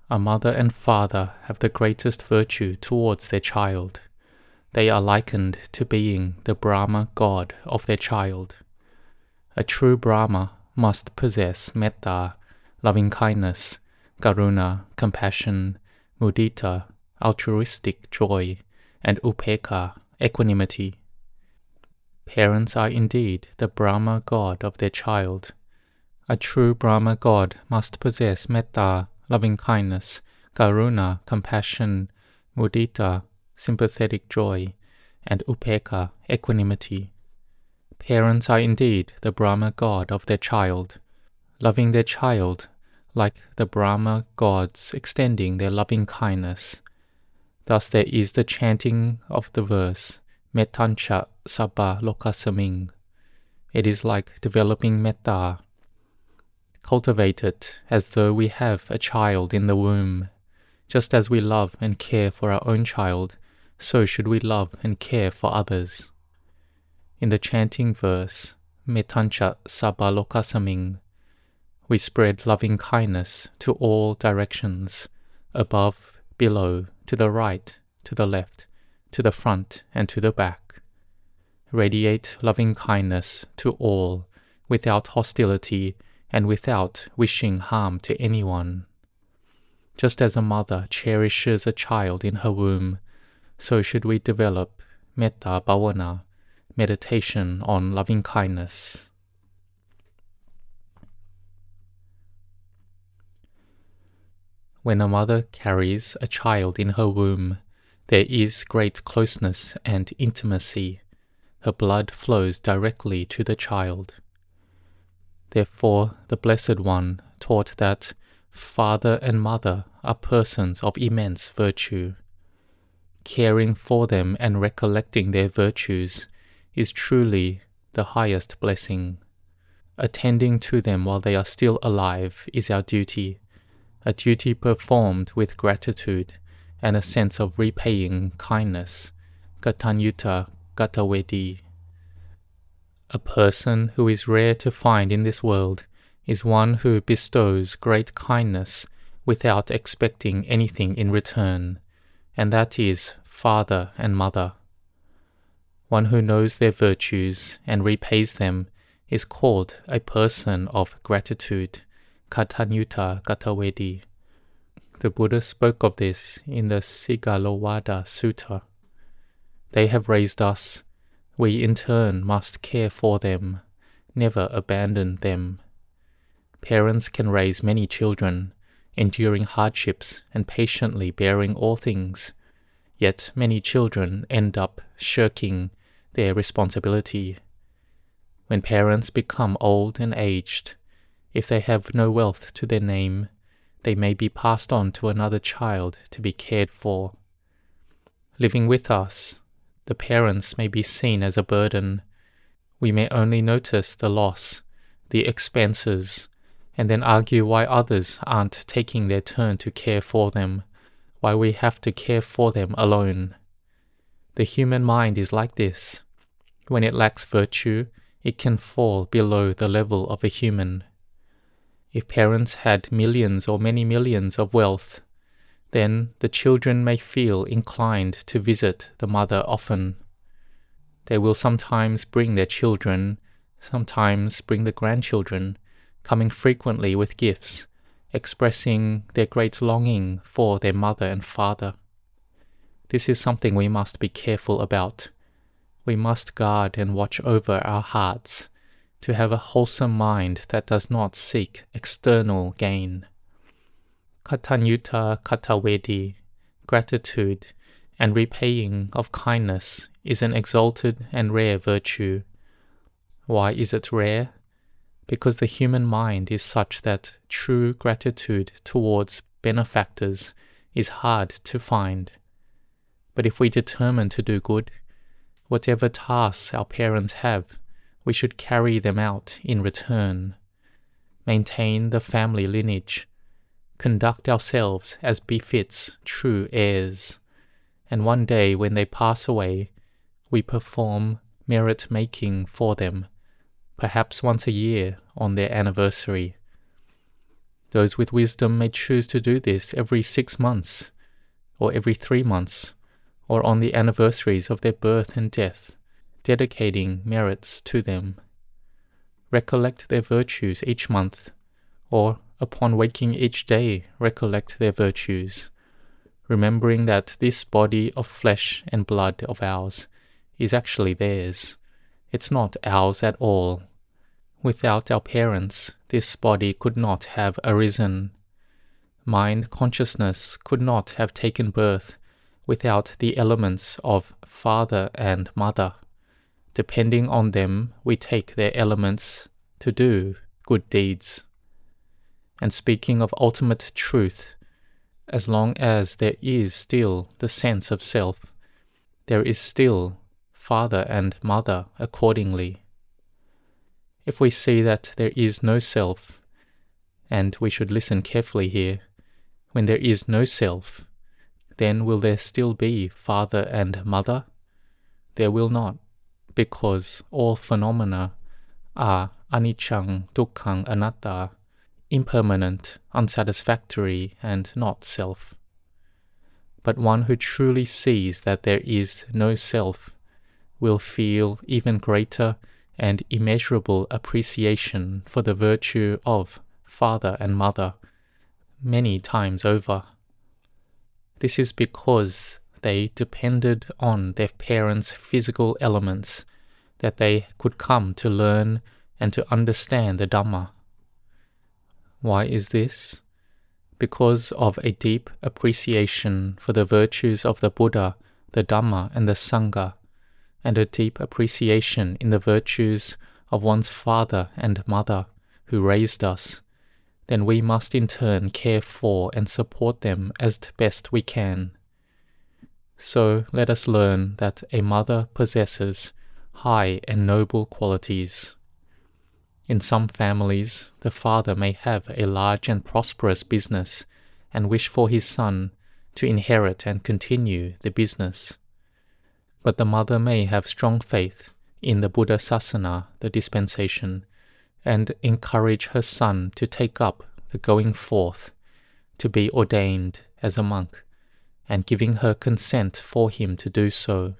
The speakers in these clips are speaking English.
A mother and father have the greatest virtue towards their child. They are likened to being the Brahma God of their child. A true Brahma must possess metta, loving-kindness, karuna, compassion, mudita, altruistic joy, and upekkha, equanimity. Parents are indeed the Brahma God of their child. A true Brahma God must possess metta, loving-kindness, karuna, compassion, mudita, sympathetic joy, and upekkha, equanimity. Parents are indeed the Brahma God of their child, loving their child like the Brahma gods extending their loving kindness. Thus there is the chanting of the verse, Mettancha Sabba Lokasaming. It is like developing metta. Cultivate it as though we have a child in the womb. Just as we love and care for our own child, so should we love and care for others. In the chanting verse, Mettancha Sabba Lokasaming, we spread loving kindness to all directions, above, below, to the right, to the left, to the front, and to the back. Radiate loving kindness to all, without hostility and without wishing harm to anyone. Just as a mother cherishes a child in her womb, so should we develop metta bhavana, meditation on loving kindness. When a mother carries a child in her womb, there is great closeness and intimacy. Her blood flows directly to the child. Therefore, the Blessed One taught that father and mother are persons of immense virtue. Caring for them and recollecting their virtues is truly the highest blessing. Attending to them while they are still alive is our duty, a duty performed with gratitude and a sense of repaying kindness, Gatanyuta Gatawedi. A person who is rare to find in this world is one who bestows great kindness without expecting anything in return, and that is father and mother. One who knows their virtues and repays them is called a person of gratitude, Katanyuta Gatawedi. The Buddha spoke of this in the Sigalovada Sutta. They have raised us. We in turn must care for them, never abandon them. Parents can raise many children, enduring hardships and patiently bearing all things. Yet many children end up shirking their responsibility. When parents become old and aged, if they have no wealth to their name, they may be passed on to another child to be cared for. Living with us, the parents may be seen as a burden. We may only notice the loss, the expenses, and then argue why others aren't taking their turn to care for them, why we have to care for them alone. The human mind is like this. When it lacks virtue, it can fall below the level of a human. If parents had millions or many millions of wealth, then the children may feel inclined to visit the mother often. They will sometimes bring their children, sometimes bring the grandchildren, coming frequently with gifts, expressing their great longing for their mother and father. This is something we must be careful about. We must guard and watch over our hearts, to have a wholesome mind that does not seek external gain. Katanyuta Katawedi, gratitude and repaying of kindness is an exalted and rare virtue. Why is it rare? Because the human mind is such that true gratitude towards benefactors is hard to find. But if we determine to do good, whatever tasks our parents have, we should carry them out in return. Maintain the family lineage. Conduct ourselves as befits true heirs. And one day when they pass away, we perform merit-making for them, perhaps once a year on their anniversary. Those with wisdom may choose to do this every 6 months, or every 3 months, or on the anniversaries of their birth and death, dedicating merits to them. Recollect their virtues each month, or upon waking each day recollect their virtues, remembering that this body of flesh and blood of ours is actually theirs. It's not ours at all. Without our parents, this body could not have arisen. Mind consciousness could not have taken birth without the elements of father and mother. Depending on them, we take their elements to do good deeds. And speaking of ultimate truth, as long as there is still the sense of self, there is still father and mother accordingly. If we see that there is no self, and we should listen carefully here, when there is no self, then will there still be father and mother? There will not, because all phenomena are anicca, dukkha, anatta, impermanent, unsatisfactory, and not self. But one who truly sees that there is no self will feel even greater and immeasurable appreciation for the virtue of father and mother many times over. This is because they depended on their parents' physical elements that they could come to learn and to understand the Dhamma. Why is this? Because of a deep appreciation for the virtues of the Buddha, the Dhamma, and the Sangha, and a deep appreciation in the virtues of one's father and mother who raised us, then we must in turn care for and support them as best we can. So let us learn that a mother possesses high and noble qualities. In some families, the father may have a large and prosperous business and wish for his son to inherit and continue the business. But the mother may have strong faith in the Buddha Sasana, the dispensation, and encourage her son to take up the going forth, to be ordained as a monk, and giving her consent for him to do so.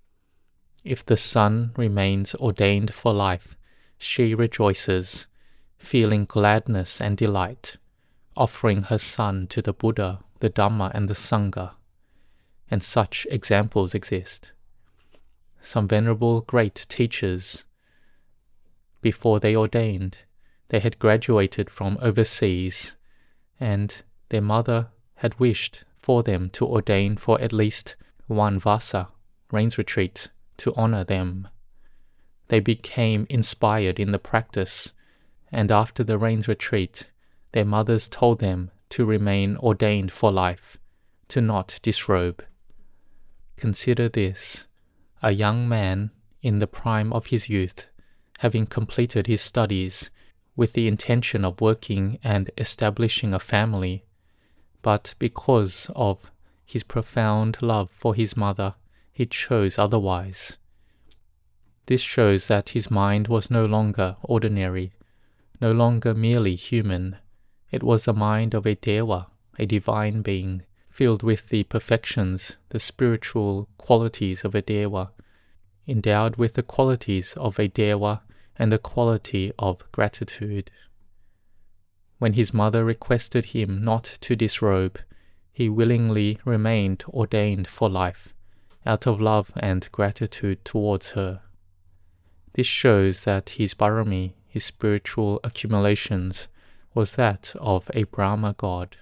If the son remains ordained for life, she rejoices, feeling gladness and delight, offering her son to the Buddha, the Dhamma, and the Sangha. And such examples exist. Some venerable great teachers, before they ordained, they had graduated from overseas, and their mother had wished for them to ordain for at least one vasa, rains retreat, to honor them. They became inspired in the practice, and after the rains retreat, their mothers told them to remain ordained for life, to not disrobe. Consider this: a young man in the prime of his youth, having completed his studies with the intention of working and establishing a family, but because of his profound love for his mother, he chose otherwise. This shows that his mind was no longer ordinary, no longer merely human. It was the mind of a Dewa, a divine being, filled with the perfections, the spiritual qualities of a Dewa, endowed with the qualities of a Dewa and the quality of gratitude. When his mother requested him not to disrobe, he willingly remained ordained for life, out of love and gratitude towards her. This shows that his Barami, his spiritual accumulations, was that of a Brahma god.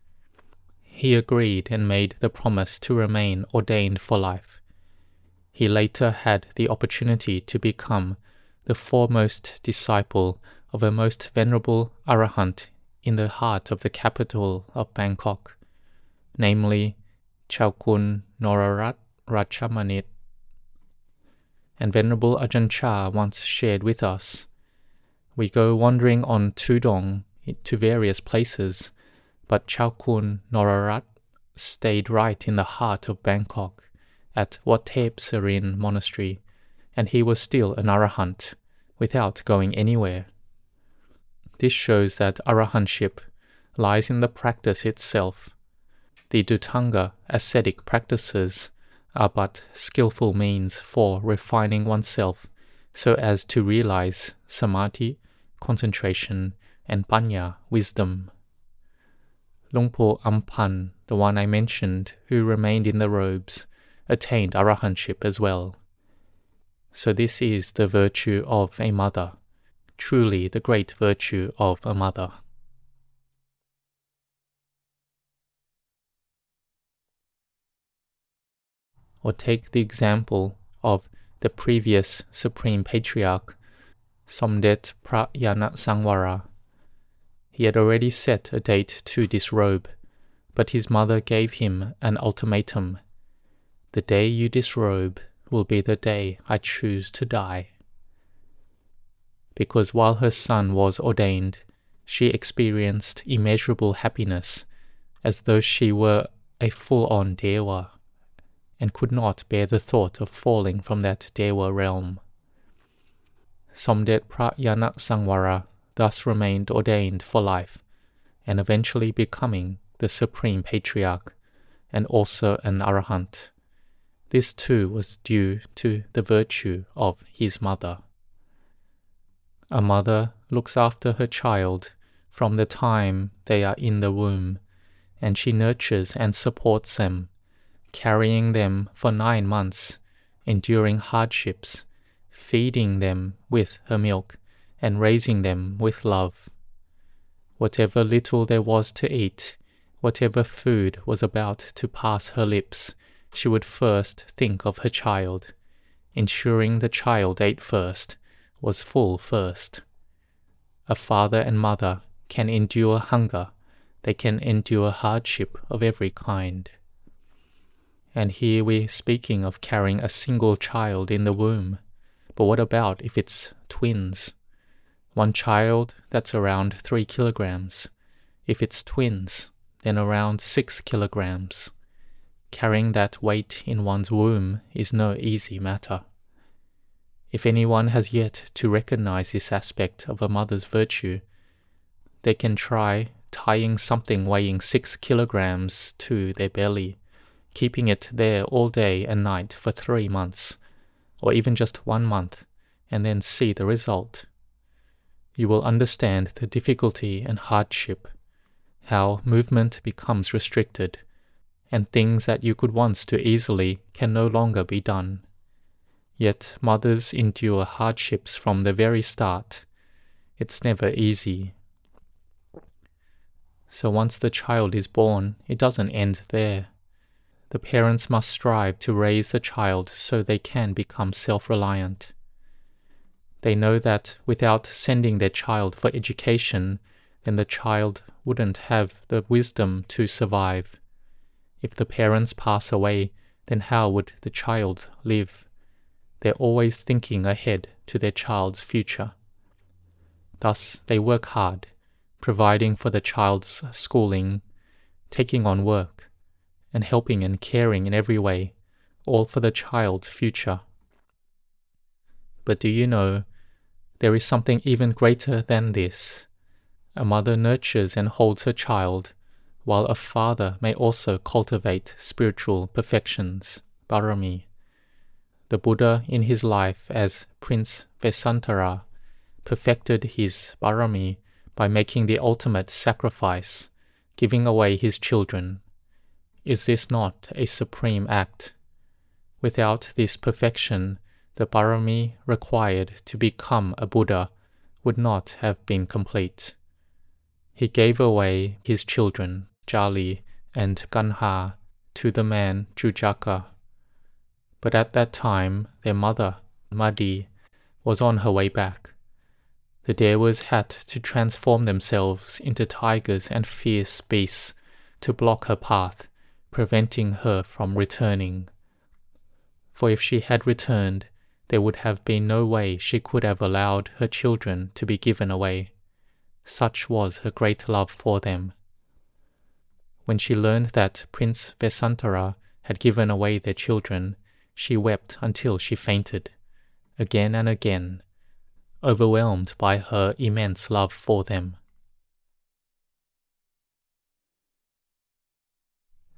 He agreed and made the promise to remain ordained for life. He later had the opportunity to become the foremost disciple of a most venerable Arahant in the heart of the capital of Bangkok, namely Chaukun Norarat Ratchamanit. And Venerable Ajahn Chah once shared with us, we go wandering on Tudong to various places, but Chaukun Norarat stayed right in the heart of Bangkok at Wat Thep Sarin Monastery, and he was still an Arahant without going anywhere. This shows that Arahantship, lies in the practice itself. The Dhutanga ascetic practices are but skillful means for refining oneself so as to realize samadhi, concentration, and panya, wisdom. Luang Por Ampan, the one I mentioned, who remained in the robes, attained arahantship as well. So this is the virtue of a mother, truly the great virtue of a mother. Or take the example of the previous Supreme Patriarch, Somdet Pratyana Sangwara. He had already set a date to disrobe, but his mother gave him an ultimatum. The day you disrobe will be the day I choose to die. Because while her son was ordained, she experienced immeasurable happiness, as though she were a full-on Dewa, and could not bear the thought of falling from that Dewa realm. Somdet Pratyana Sangwara thus remained ordained for life, and eventually becoming the Supreme Patriarch, and also an Arahant. This too was due to the virtue of his mother. A mother looks after her child from the time they are in the womb, and she nurtures and supports them, carrying them for 9 months, enduring hardships, feeding them with her milk, and raising them with love. Whatever little there was to eat, whatever food was about to pass her lips, she would first think of her child, ensuring the child ate first, was full first. A father and mother can endure hunger, they can endure hardship of every kind. And here we're speaking of carrying a single child in the womb. But what about if it's twins? One child, that's around 3 kilograms. If it's twins, then around 6 kilograms. Carrying that weight in one's womb is no easy matter. If anyone has yet to recognize this aspect of a mother's virtue, they can try tying something weighing 6 kilograms to their belly, keeping it there all day and night for 3 months, or even just 1 month, and then see the result. You will understand the difficulty and hardship, how movement becomes restricted, and things that you could once do easily can no longer be done. Yet mothers endure hardships from the very start. It's never easy. So once the child is born, it doesn't end there. The parents must strive to raise the child so they can become self-reliant. They know that without sending their child for education, then the child wouldn't have the wisdom to survive. If the parents pass away, then how would the child live? They're always thinking ahead to their child's future. Thus, they work hard, providing for the child's schooling, taking on work, and helping and caring in every way, all for the child's future. But do you know, there is something even greater than this. A mother nurtures and holds her child, while a father may also cultivate spiritual perfections, Barami. The Buddha in his life as Prince Vesantara perfected his Barami by making the ultimate sacrifice, giving away his children. Is this not a supreme act? Without this perfection, the Barami required to become a Buddha would not have been complete. He gave away his children, Jali and Ganha, to the man Jujaka. But at that time, their mother, Madi, was on her way back. The Dewas had to transform themselves into tigers and fierce beasts to block her path, preventing her from returning. For if she had returned, there would have been no way she could have allowed her children to be given away. Such was her great love for them. When she learned that Prince Vesantara had given away their children, she wept until she fainted, again and again, overwhelmed by her immense love for them.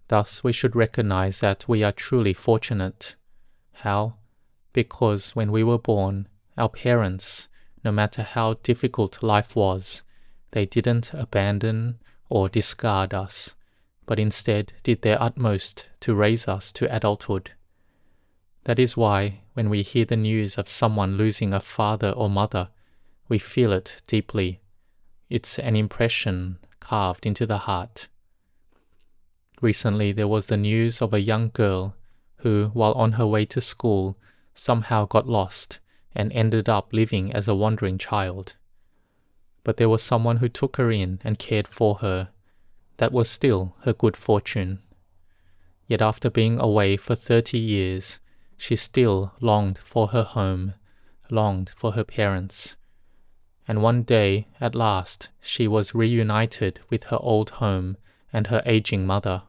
Thus, we should recognize that we are truly fortunate. How? Because when we were born, our parents, no matter how difficult life was, they didn't abandon or discard us, but instead did their utmost to raise us to adulthood. That is why, when we hear the news of someone losing a father or mother, we feel it deeply. It's an impression carved into the heart. Recently, there was the news of a young girl who, while on her way to school, somehow got lost and ended up living as a wandering child. But there was someone who took her in and cared for her. That was still her good fortune. Yet after being away for 30 years, she still longed for her home, longed for her parents. And one day, at last, she was reunited with her old home and her aging mother.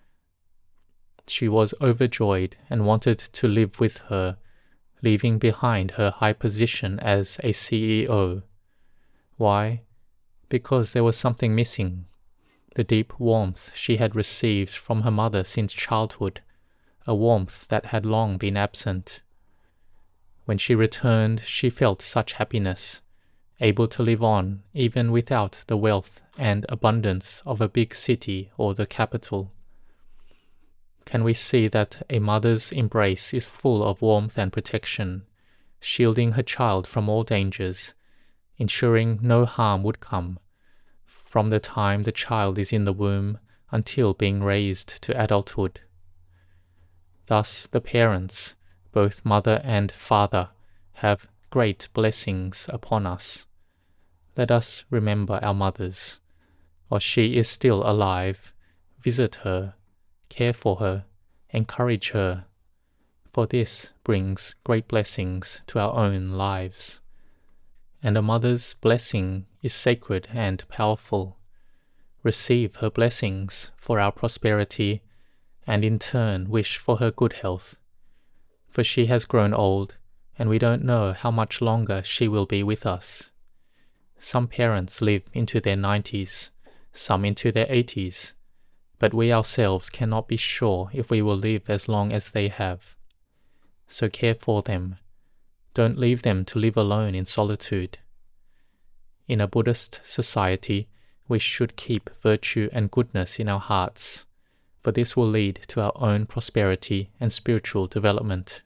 She was overjoyed and wanted to live with her, leaving behind her high position as a CEO. Why? Because there was something missing. The deep warmth she had received from her mother since childhood, a warmth that had long been absent. When she returned, she felt such happiness, able to live on even without the wealth and abundance of a big city or the capital. Can we see that a mother's embrace is full of warmth and protection, shielding her child from all dangers, ensuring no harm would come, from the time the child is in the womb until being raised to adulthood? Thus the parents, both mother and father, have great blessings upon us. Let us remember our mothers. While she is still alive, visit her, care for her, encourage her, for this brings great blessings to our own lives. And a mother's blessing is sacred and powerful. Receive her blessings for our prosperity, and in turn wish for her good health. For she has grown old, and we don't know how much longer she will be with us. Some parents live into their 90s, some into their 80s, but we ourselves cannot be sure if we will live as long as they have. So care for them. Don't leave them to live alone in solitude. In a Buddhist society, we should keep virtue and goodness in our hearts, for this will lead to our own prosperity and spiritual development.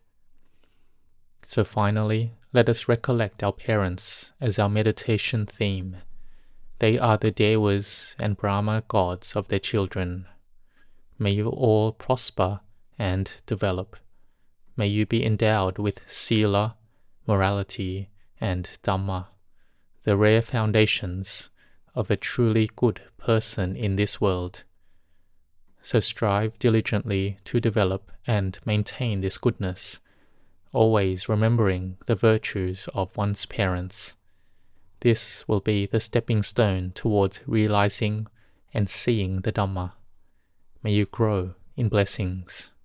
So finally, let us recollect our parents as our meditation theme. They are the Devas and Brahma gods of their children. May you all prosper and develop. May you be endowed with Sila, morality, and Dhamma, the rare foundations of a truly good person in this world. So strive diligently to develop and maintain this goodness, always remembering the virtues of one's parents. This will be the stepping stone towards realizing and seeing the Dhamma. May you grow in blessings.